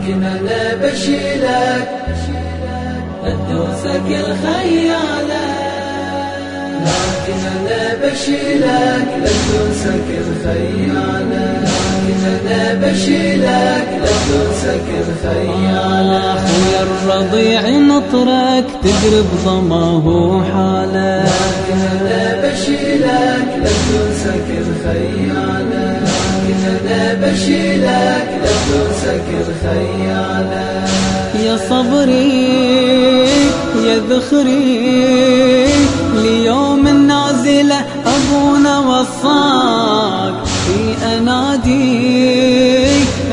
لكن أنا بشيلك لتدوسك الخيالة، لكن أنا بشيلك لتدوسك الخيالة، لكن أنا بشيلك لتدوسك الخيالة. أخويا الرضيع نطرك تدري بضماه حاله، لكن أنا بشيلك لتدوسك الخيالة، لكن أنا بشيلك لتدوسك الخيالة. يا صبري يا ذخري ليوم النازلة أبونا وصاك في أنادي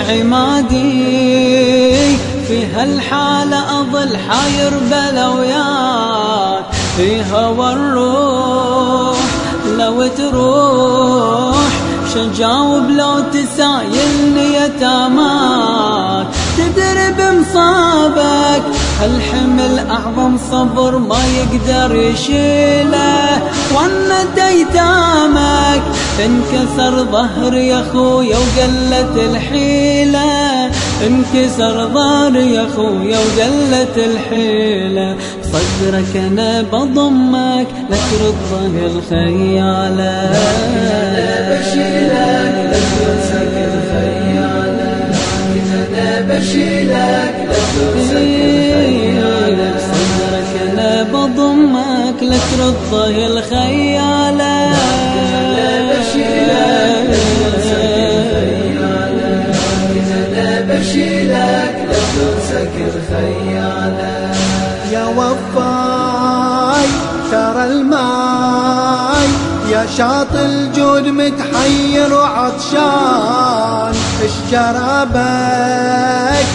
عمادي، في هالحالة أظل حاير بلا وياك، في هوى الروح لو تروح شجاوب لو تسايلني يتاماك، تدري بمصابك هالحمل أعظم صبر ما يقدر يشيله، وعنت أيتامك انكسر ظهري يا خويا وقلت الحيلة، انكسر ظهري يا خويا وقلت الحيلة. صدرك أنا بضمك لا ترضى الخيالة، أنا بشيلك لتدوسك الخيالة، لكن أنا بشيلك لتدوسك الخيالة. صدرك أنا بضمك لا ترضى الخيالة، أنا بشيلك لتدوسك الخيالة، لكن أنا بشيلك لتدوسك الخيالة. يا وفاي ترى الماي يا شاط الجود متحير وعطشان، اش جرابك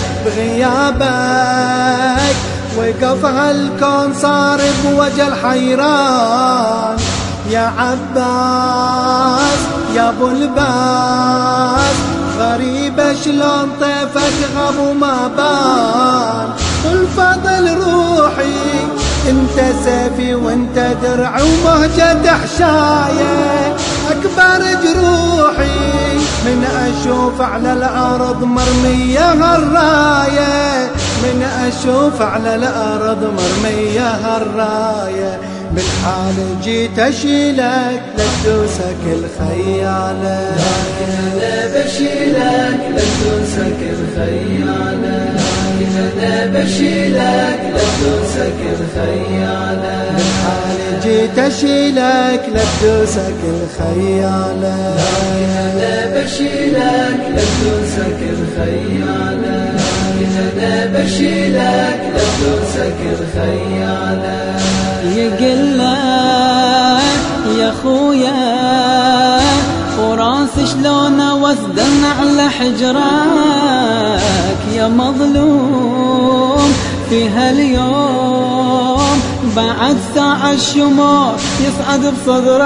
بغيابك وقف هالكون صار بوجه الحيران. يا عباس يا ابو الباس غريبة شلون طيفك غاب وما بان، والفضل روحي انت سيفي وانت درع ومهجة حشاية، اكبر جروحي من اشوف على الارض مرمية هالراية، من اشوف على الارض مرمية هالراية. بالحال جيت اشيلك لتدوسك الخيالة، لكن أنا بشيلك لتدوسك الخيالة، لكن أنا بشيلك لتدوسك الخيالة. بالحال جيت اشيلك لتدوسك الخيالة، لكن أنا بشيلك لتدوسك الخيالة، لكن أنا بشيلك لتدوسك الخيالة. يقله يا خويا وراس شلون وسدن على حجرك، يا مظلوم في هاليوم بعد ساعة الشموع يصعد بصدرك،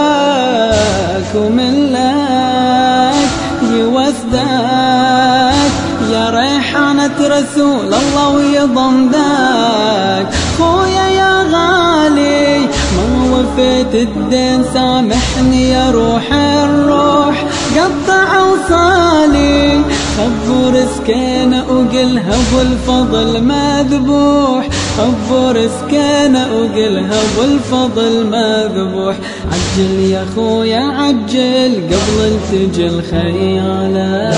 ومن لك يوسدك يا ريحانة رسول الله ويضمدك. خويا يا غالي ما وفيت الدين سامحني يا روح الروح، قطع وصالي خبر سكينة وقلها والفضل مذبوح، خبر سكينة وقلها والفضل مذبوح. عجل يا خويا عجل قبل تجي الخيالة،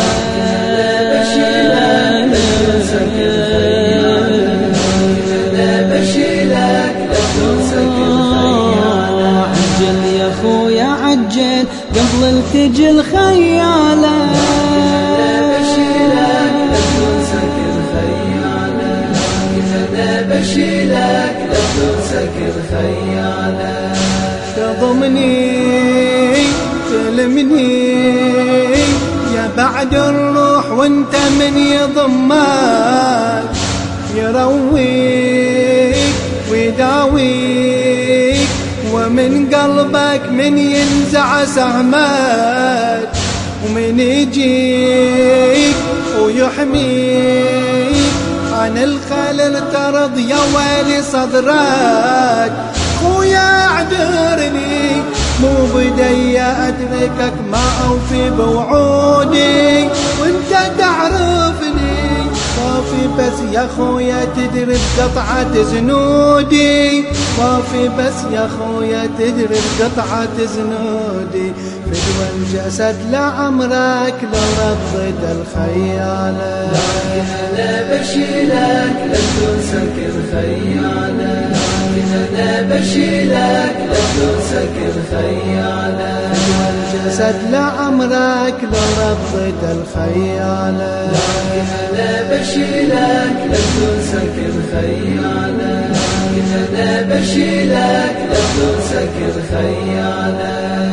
عجل يا خويا عجل قبل تجي الخيالة. بشيلك لتدوسك الخيالة، لكن أنا بشيلك لتدوسك الخيالة. تضمني تلمني يا بعد الروح وانت من يضمك، يرويك ويداويك ومن قلبك من ينزع سهمك، ومن يجيك ويحميك عن الخلل ترض يا ويلي صدرك. خويا اعذرني مو بدي اتركك ما اوفي بوعودي، وانت تعرفني بس يا خويا تدري بقطعة زنودي، ما في بس يا خويا تدري بقطعة زنودي، فدوى الجسد لعمرك لو ردد الخيالة. لكن أنا بشيلك لا تنسك الخيالة، لكن أنا بشيلك لا تنسك الخيالة، فدوى الجسد لعمرك لو ردد الخيالة. لكن أنا بشيلك لا تنسك الخيالة، لكن أنا بشيلك لا تنسك الخيالة.